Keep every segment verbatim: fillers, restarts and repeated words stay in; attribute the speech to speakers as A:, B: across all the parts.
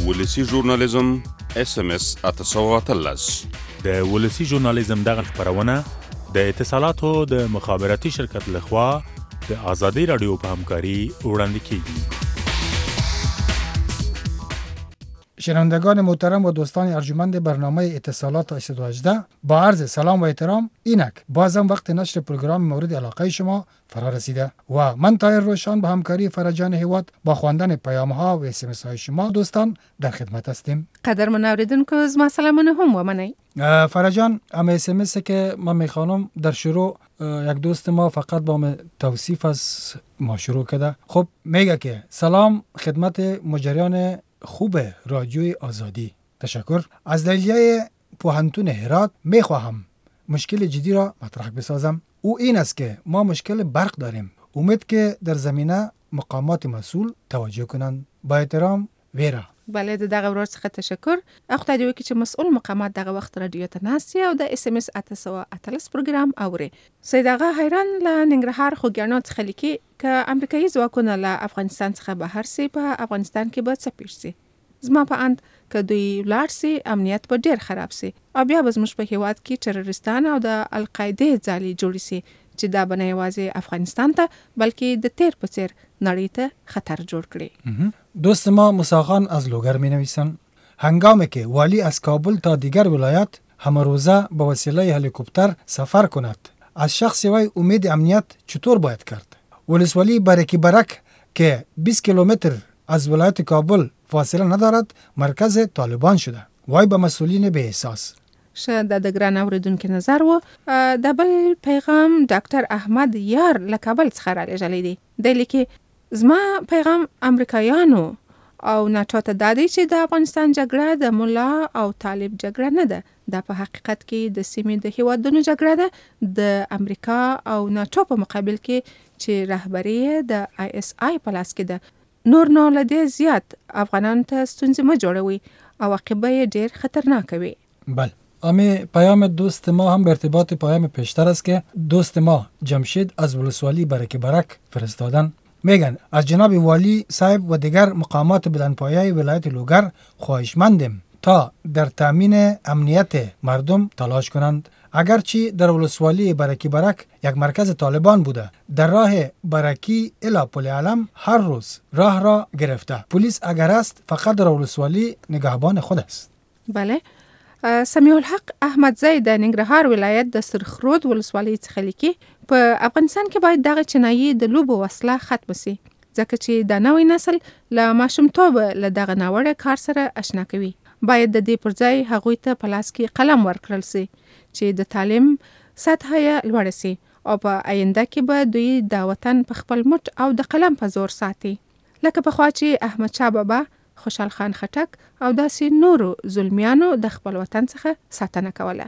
A: ولسی ژورنالیزم اس ام اس اتساو اتلس
B: د ولسی ژورنالیزم دغه خبرونه د اتصالاتو د مخابراتي شرکت لخوا د آزادی رادیو په همکاري وړاندې کیږي.
C: شنوندگان محترم و دوستان ارجمند برنامه اتصالات هشتصد و هجده، با عرض سلام و احترام، اینک بازم وقت نشر پروگرام مورد علاقه شما فرا رسیده و من طاهر روشن با همکاری فرجان هیواد با خواندن پیام ها و اس ام اس های شما دوستان در خدمت هستیم.
D: قدرمن اوریدونکو از ما سلامونه هم و منی.
C: فرجان، ام اس ام اس که ما میخوانم در شروع یک دوست ما فقط با من توصیف از ما شروع کرده. خب میگه که سلام خدمت مجریان خوب رادیوی آزادی. تشکر. از دلیه پوهنتون هرات میخواهم مشکل جدی را مطرح بسازم. او این است که ما مشکل برق داریم. امید که در زمینه مقامات مسئول توجه کنند. با احترام، ویرا.
D: بله، د دغه ورځ څخه تشکر. اخو ته دی چې مسؤل مقامات دغه وخت رادیو ته ناست او د اس ام اس اتسو اتلس پروګرام اوري. سید هغه حیران له ننګرهار خوګیانو څخه لیکي که امریکایي ځواکونه له افغانستان څخه بهر سي په افغانستان کې به څه پیښ سي. زما په اند که دوی لاړ سي امنیت به ډیر خراب سي او بیا به زموږ په هیواد کې تروریستان او د القاعده ځالې جوړ سي چې دا به نه یوازې افغانستان ته بلکې د تیر په څیر نړۍ ته خطر جوړ کړي.
C: دوست ما موسی از لوگر می نویسن هنگامی که والی از کابل تا دیگر ولایت همروزه به وسیله هلیکوپتر سفر کند از شخص وی امید امنیت چطور باید کرد؟ ولسوالی برکی برک که بیست کیلومتر از ولایت کابل فاصله ندارد مرکز طالبان شده. وای به مسئولین به احساس.
D: شه د ګران اوریدونکو نظر وو. د بل پیغام ډاکټر احمد یار له کابل څخه راغلی دی. د لیکي زما پیغام امریکایانو او ناتو ته د دې چې د افغانستان جګړه د مولا او طالب جګړه نه ده. دا په حقیقت کې د سیمې د هیوادونو جګړه ده د امریکا او ناتو په مقابل کې چې رهبری د آی اس آی په لاس کې ده. نور نو لدې زیات افغانان ته ستونزې ما جوړوي او عاقبه ډیر خطرناک وي.
C: بله، امی پیام دوست ما هم به ارتباط پیام پیشتر است که دوست ما جمشید از ولسوالی برک برک فرستادن. میگن از جناب والی صاحب و دیگر مقامات بلندپایه ولایت لوگر خواهشمندیم تا در تامین امنیت مردم تلاش کنند. اگرچه در ولسوالی برکی برک یک مرکز طالبان بوده، در راه برکی الی پل علم هر روز راه را گرفته. پلیس اگر است فقط در ولسوالی نگهبان خود است.
D: بله. سمیع الحق احمد زید د ننګرهار ولایت د سرخرود ولسوالۍ څخه لیکي په افغانستان کې باید دغه چنایي د لوبو وسله ختم شي ځکه چې د نوې نسل له ماشومتوبه له دغه ناوړه کار سره آشنا کوي. باید د دې پر ځای هغوی ته په لاس کې قلم ورکړل شي چې د تعلیم سطحه یې لوړه شي او په آینده کې به دوی د وطن په خپل مټ او د قلم په زور ساتي لکه پخوا چې احمد شاه بابا، خوشحال خان خټک او داسې نورو ظلمیانو د خپل وطن څخه ساتنه کوله.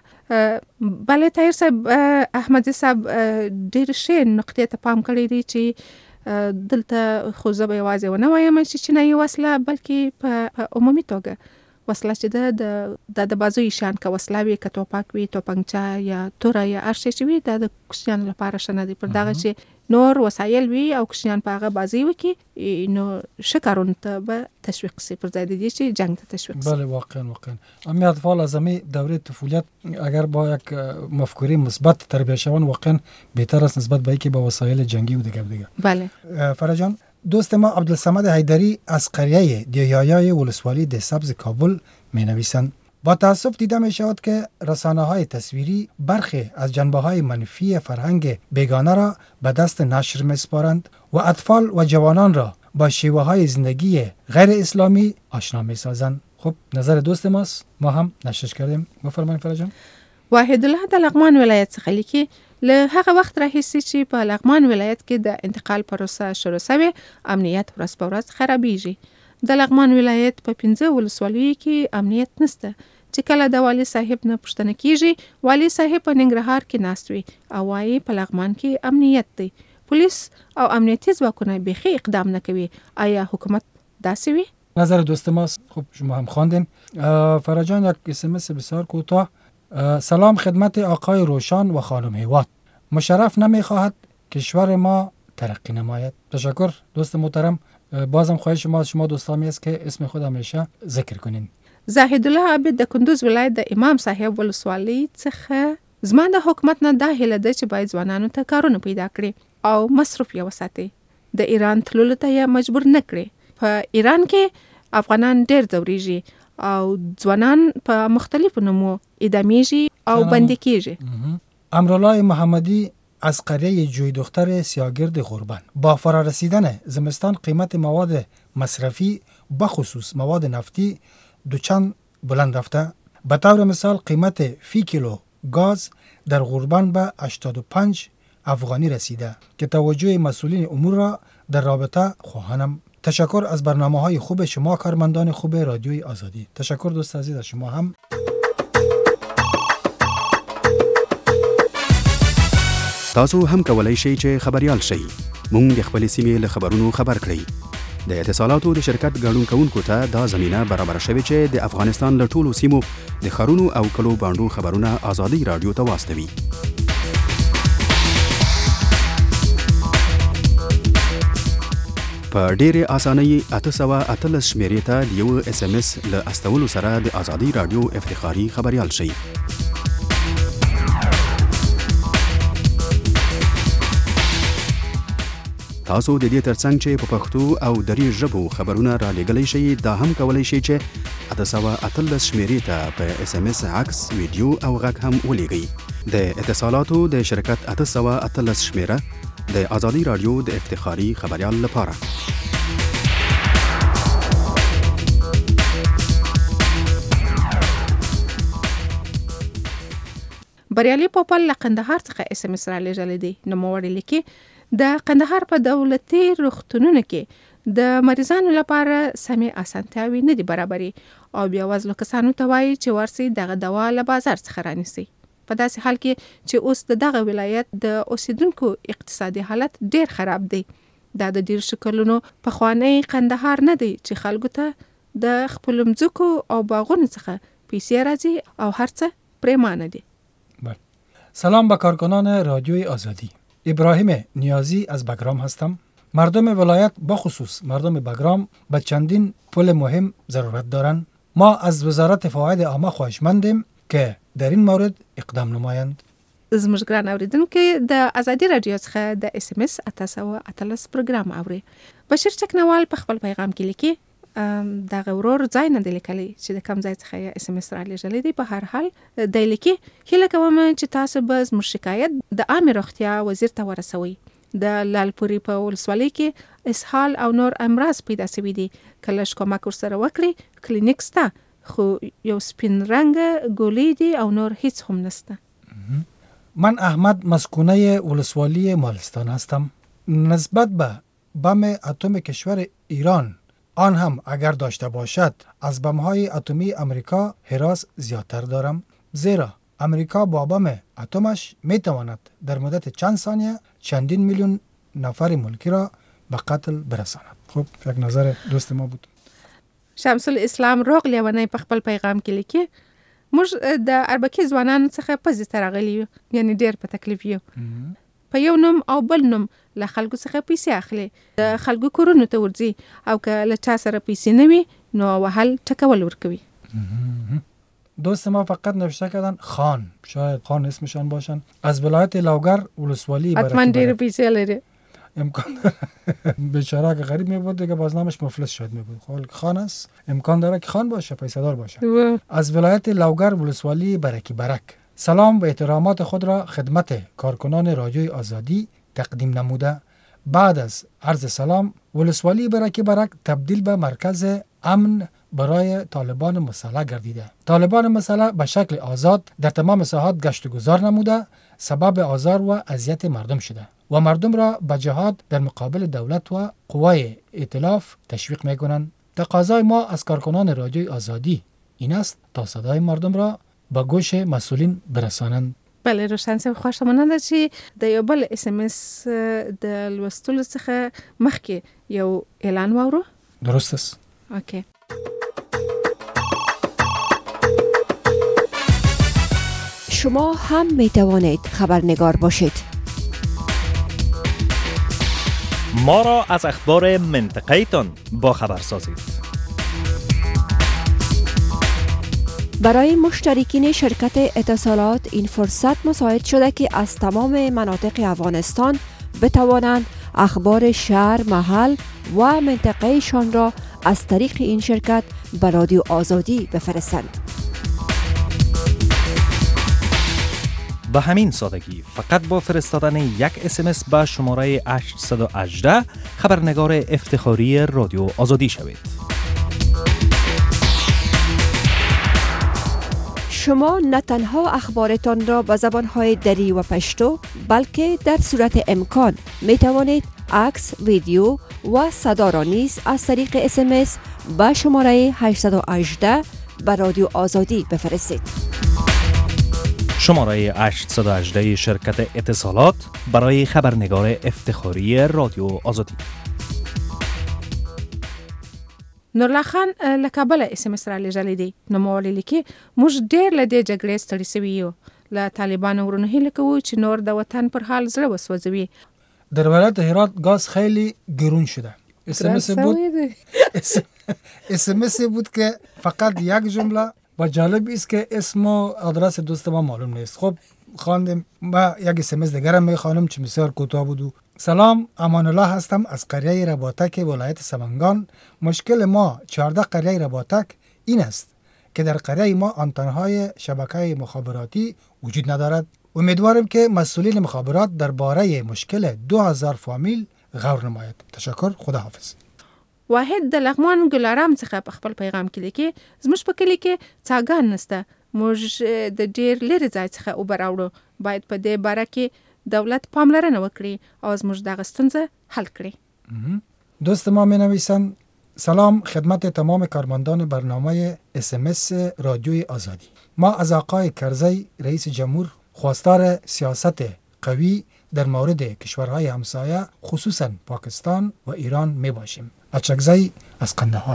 D: بله طاهر صاحب، احمد صاحب ډېر ښې نقطې ته پام کړی دی چې دلته خو زه به یوازې ونه وایم چې چینایي وسله بلکې په عمومي توګه وسله چې ده د د بازوی شان که وسله وي که توپک وي توپنچه یا توره یا هر شی چې وي دا د کوچنیانو لپاره ښه نه دی. پر دغه چې نور وسایل وي او کوچنیان په هغه بازی وکړي نو ښه کارونو ته به تشویق شي پر ځای د دې چې جنگ ته تشویق شي.
C: بله، واقعا واقعا امی اطفال از امی دوره طفولیت اگر با یک مفکوره مثبت تربیت شوند واقعا بهتر است نسبت به اینکه با وسایل جنگی و دیگه دیگه.
D: بله.
C: فرجان، دوست ما عبدالصمد حیدری از قریه دیایای ولسوالی ده سبز کابل می نویسند با تأسف دیده می شود که رسانه های تصویری برخی از جنبه های منفی فرهنگ بیگانه را به دست نشر می سپارند و اطفال و جوانان را با شیوه های زندگی غیر اسلامی آشنا می سازند. خب نظر دوست ماست، ما هم نشرش کردیم. بفرمایید فرجان.
D: واحد الله د لغمان ولایت څخه لیکي له هغه وخت راهیسې چې په لغمان ولایت کې د انتقال پروسه شروع شوې امنیت ورځ په ورځ خرابېږي. د لغمان ولایت په پنځه ولسوالیو کې امنیت نشته چې کله د والي صاحب نه پوښتنه کیږي والي صاحب په ننګرهار کې ناست وي او وایي په لغمان کې امنیت دی. پولیس او امنیتي ځواکونه بیخي اقدام نه کوي. آیا حکومت داسې وي؟
C: نظر دوست ماست. خب شما هم خواندین. فرجان یک اس ام اس بسیار کوتاه. سلام خدمت آقای روشن و خانم هیواد. مشرف نمیخواهد کشور ما ترقی نماید. تشکر دوست محترم. بازم خواهش ما از شما دوستان است که اسم خود همیشه ذکر کنین.
D: زاهد الله عابد د کندوز ولایت د امام صاحب ولسوالۍ څخه زما د حکومت نه دا هیله ده چې باید ځوانانو ته کارونه پیدا کړي او مصروف یې وساتي. د ایران تللو ته یې مجبور نه کړي. په ایران کې افغانان ډېر ځورېږي او ځوانان په مختلفو نومو اعدامیږي او بندي کیږي.
C: امرالله محمدی از قریه جوی دختر سیاگرد غربان: با فرارسیدن زمستان قیمت مواد مصرفی بخصوص مواد نفتی دوچند بلند رفته. به طور مثال قیمت فی کیلو گاز در غربان به هشتاد و پنج افغانی رسیده که توجه مسئولین امور را در رابطه خواهانم. تشکر از برنامه های خوب شما کارمندان خوب رادیوی آزادی. تشکر دوست عزیز از شما هم.
E: تاسو هم کولای شئ چې خبريال شئ. مونږ د خپل سیمې له خبرونو خبر کړئ. د اتصالاتو د شرکت ګډون کوونکو ته دا زمينه برابر شوې چې د افغانستان له ټولو سیمو د خارونو او کلو باندو خبرونه آزادي رادیو ته واستوي. په ډېرې اسانۍ اته سوه اتلس شمیرې ته د یو اس ام اس له استولو سره د آزادي رادیو افتخاري خبريال شئ. تاسو د دې ترڅنګ چې په پښتو او دري ژبو خبرونه را لېږلی شئ، دا هم کولی شئ چې اته سوه اتلس شمیرې ته په اس ام اس عکس، ویډیو او غږ هم ولېږئ. د اتصالاتو د شرکت اته سوه اتلس شمیره د آزادي رادیو د افتخاري خبريال لپاره.
D: بریالي پوپل له قندهار څخه اس ام اس را لېږلی دی. نوموړی لیکي د قندهار په دولتي روغتونونو کې د مریضانو لپاره سمې اسانتیاوې نه دي برابرې او بیا وزلو کسانو ته وایي چې ورسئ دغه دوا له بازار څخه رانیسئ. په داسې حال کې چې اوس د دغه ولایت د اوسیدونکو اقتصادي حالت ډیر خراب دی. دا د ډیر شکلونو پخوانی قندهار نه دی چې خلکو ته د خپل مځکو او باغونو څخه پیسې راځي او هر څه پریمانه دي.
C: سلام به کارکنان رادیوی آزادی. ابراهیم نیازی از بگرام هستم. مردم ولایت بخصوص مردم بگرام به چندین پل مهم ضرورت دارند. ما از وزارت فواید عامه خواهشمندیم که در این مورد اقدام نمایند.
D: زموږ ګران اوریدونکو د ازادي رادیو څخه د اس ام اس اته سوه اتلس پروګرام اوري. بشیر چکنوال په خپل پیغام کې لیکي دغه ورور ځای نه دی لیکلی چې د کوم ځای څخه یې اس ام اس را لېږلی دی. په هر حال دی لیکي هیله کوم چې تاسو به زموږ شکایت د عامې روغتیا وزیر ته ورسوئ. د لالپورې په ولسوالۍ کې اسهال او نور امراض پیدا شوي دي. که لږ کومک ورسره وکړي کلینیک شته خو یو سپین رنګه ګولۍ دي او نور هیڅ هم نشته.
C: من احمد مسکونه ولسوالی مالستان هستم. نسبت به بم اتم کشور ایران آن هم اگر داشته باشد از بم‌های اتمی امریکا هراس زیادتر دارم، زیرا امریکا با بم اتمش میتواند در مدت چند ثانیه چندین میلیون نفر ملکی را به قتل برساند. خب یک نظر دوست ما بود.
D: شمس الاسلام روغ لیونی په خپل پیغام کې لیکي موږ د اربکي ځوانانو څخه پزې ته راغلي یو، یعنی ډېر په تکلیف یو. په یو نوم او بل نوم له خلکو څخه پیسې اخلي، د خلکو کورونو ته ورځي او که له چا سره پیسې نه وي نو وهل ټکول ورکوي.
C: دوست ما فقط نوشته کردن خان، شاید خان اسمشان باشن، از ولایت لوگر ولسوالی برکه
D: حتما ډېر پیسې لري.
C: امکان داره بیچاره که غریب می بود دیگه بازنامش مفلس شد می بود. خال خان است، امکان داره که خان باشه، پیسه دار باشه. از ولایت لوگر ولسوالی برکی برک سلام و احترامات خود را خدمت کارکنان رادیوی آزادی تقدیم نموده بعد از عرض سلام ولسوالی برکی برک تبدیل به مرکز امن برای طالبان مسلح گردیده. طالبان مسلح به شکل آزاد در تمام ساحات گشت و گذار نموده، سبب آزار و اذیت مردم شده و مردم را به جهاد در مقابل دولت و قوای ائتلاف تشویق میکنند. تقاضای ما از کارکنان رادیوی آزادی این است تا صدای مردم را به گوش مسئولین برسانند.
D: بله روشن صاحب خوشمنه ده چې د یو بل اس ام اس د لوستلو څخه مخکې یو اعلان واورو.
C: درست است.
D: اوکی.
F: شما هم می توانید خبرنگار باشید.
G: ما را از اخبار منطقه تان با خبر سازید.
F: برای مشترکین شرکت اتصالات این فرصت مساعد شده که از تمام مناطق افغانستان بتوانند اخبار شهر، محل و منطقهشان را از طریق این شرکت به رادیو آزادی بفرستند.
G: به همین سادگی فقط با فرستادن یک اسمس به شماره هشت یک هشت خبرنگار افتخاری رادیو آزادی شوید.
F: شما نه تنها اخبارتان را به زبانهای دری و پشتو بلکه در صورت امکان می توانید عکس، ویدیو و صدا را نیز از طریق اسمس به شماره هشت یک هشت به رادیو آزادی بفرستید.
G: شماره هشت یک هشت شرکت اتصالات برای خبرنگار افتخاری رادیو آزادی.
D: نورالله خان له کابله اس ام اس را لېږلی دی. نو ما ولیدل چې موږ ډېر له دې جګړې ستړي سوي یو. له طالبانو ورونه هیله کوو چې نور د وطن پر حال زړه وسوځوي.
C: در ولایت هرات گاز خیلی گرون شده. اس ام اس بود اس ام اس بود که فقط یک جمله و جالب است که اسم و آدرس دوست ما معلوم نیست. خب خواندم ما یک اس ام اس دیگر هم میخوانم چه بسیار کوتاه بود. سلام، امان الله هستم از قریه رباطک ولایت سمنگان. مشکل ما چهارده قریه رباطک این است که در قریه ما آنتنهای شبکه مخابراتی وجود ندارد. امیدوارم که مسئولین مخابرات درباره مشکل دو هزار فامیل غور نماید. تشکر، خداحافظ.
D: واحد د لغمان ګلارام څخه په خپل پیغام کې لیکي زموږ په کلی کې څاګان نشته. موږ د ډیر لرې ځای څخه اوبه راوړو. باید په دې باره کې دولت پاملرنه وکړي او زموږ دغه ستونزه حل کړي.
C: دوست ما می نویسند سلام خدمت تمام کارمندان برنامه اس ام اس رادیوی آزادی. ما از آقای کرزی رئیس جمهور خواستار سیاست قوی در مورد کشورهای همسایه خصوصا پاکستان و ایران می باشیم. اچکزی از قندهار.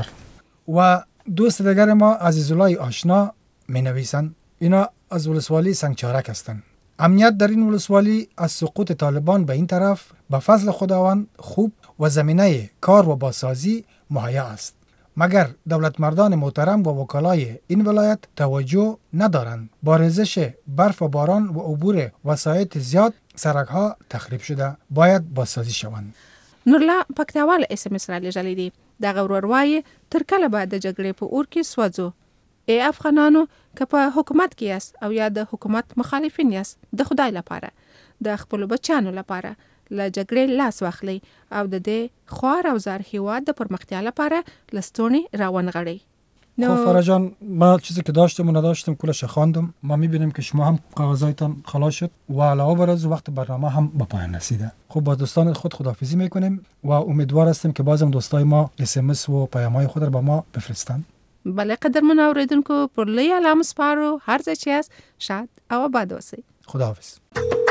C: و دوست دیگر ما عزیزالله آشنا می نویسند اینا از ولسوالی سنگچارک هستند. امنیت در این ولسوالی از سقوط طالبان به این طرف به فضل خداوند خوب و زمینه کار و بازسازی مهیا است. مگر دولت مردان محترم و وکلای این ولایت توجه ندارند. با ریزش برف و باران و عبور وسایط زیاد سرک ها تخریب شده، باید بازسازی شوند.
D: نورالله پکتیاوال اس ام اس را لېږلی دی. دغه ورور وایي تر کله به د جګړې په اور کې سوځو. ای افغانانو که په حکومت کې یاست او یا د حکومت مخالفین یاست، د خدای لپاره د خپلو بچیانو لپاره له جګړې لاس واخلئ او د دې خوار او زار هیواد د پرمختیا لپاره له ستونې راونغاړئ.
C: خب فرا جان، ما چیزی که داشتم و نداشتم کلش خواندم. ما میبینیم که شما هم کاغذایتان خلاص شد و علاوه بر از وقت برنامه هم به پایان رسیده. خب با دوستان خود خداحافظی میکنیم و امیدوار هستیم که بازم دوستای ما اس ام اس و پیام‌های خود را به ما بفرستند.
D: بله قدرمن اوریدونکو، پر لوی علام سپارو، هر ځای چې یاست شاد او آباد اوسئ.
C: خداحافظ.